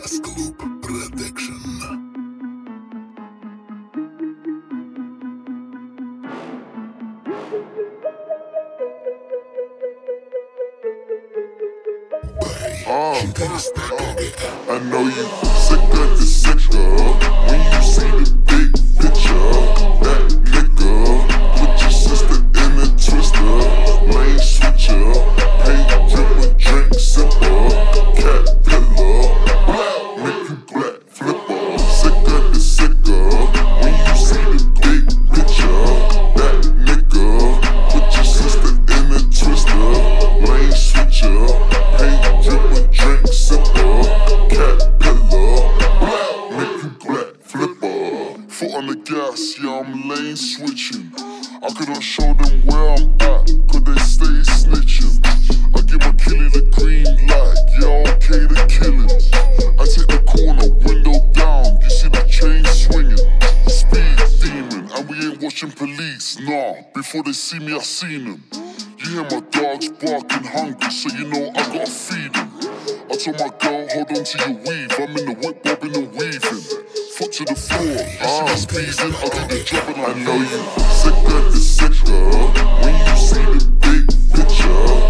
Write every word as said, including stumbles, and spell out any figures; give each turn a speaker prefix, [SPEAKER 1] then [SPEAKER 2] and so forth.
[SPEAKER 1] Scoop Production.
[SPEAKER 2] Uh, I know you sick of the sicker when you see the big picture. That nigga put your sister in a twister, lane switcher, paint dripper, drink sipper, caterpillar, black make you black flipper. Sick of the sicker when you see the big picture. That nigga put your sister in a twister, lane switcher, paint dripper, drink sipper, caterpillar, black make you black flipper. Foot on the gas, yeah, I'm lane switching. I couldn't show them where I'm at, cause they stay snitching. I give my killie the green light, yeah, okay the killings. I take the corner, window down, you see the chain swinging. Speed demon, and we ain't watching police, nah. Before they see me, I seen them. You hear my dogs barking hungry, so you know I gotta feed them. I told my girl, hold on to your weave, I'm in the whip bobbing and weaving. Foot to the floor, you see me speeding, I do the drop and I know you sick of the sicker when you see the big picture.